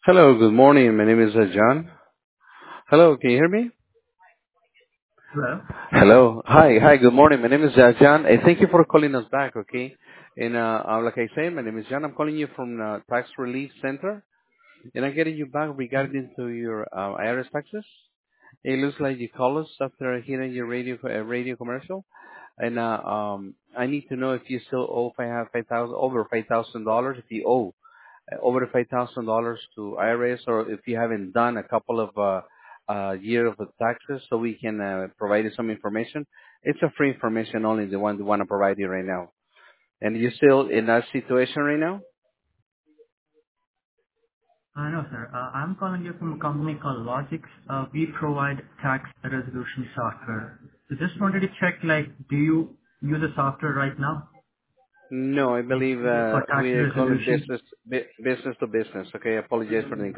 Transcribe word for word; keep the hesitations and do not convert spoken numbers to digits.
Hello, good morning. My name is uh, John. Hello, can you hear me? Hello. Hello. Hi. Hi, good morning. My name is uh, John. And thank you for calling us back, okay? And uh, uh, like I said, my name is John. I'm calling you from uh, Tax Relief Center. And I'm getting you back regarding to your uh, I R S taxes. It looks like you called us after hearing your radio uh, radio commercial. And uh, um, I need to know if you still owe five thousand over five thousand dollars. If you owe uh, over five thousand dollars to I R S, or if you haven't done a couple of uh, uh, year of the taxes, so we can uh, provide you some information. It's a free information only, the one we want to provide you right now. And you still in that situation right now? Uh, No, sir. Uh, I'm calling you from a company called Logix. Uh, We provide tax resolution software. So just wanted to check, like, do you use a software right now, No, I like, believe for uh, tax we call it resolution? business bu- business to business. Okay, I apologize for the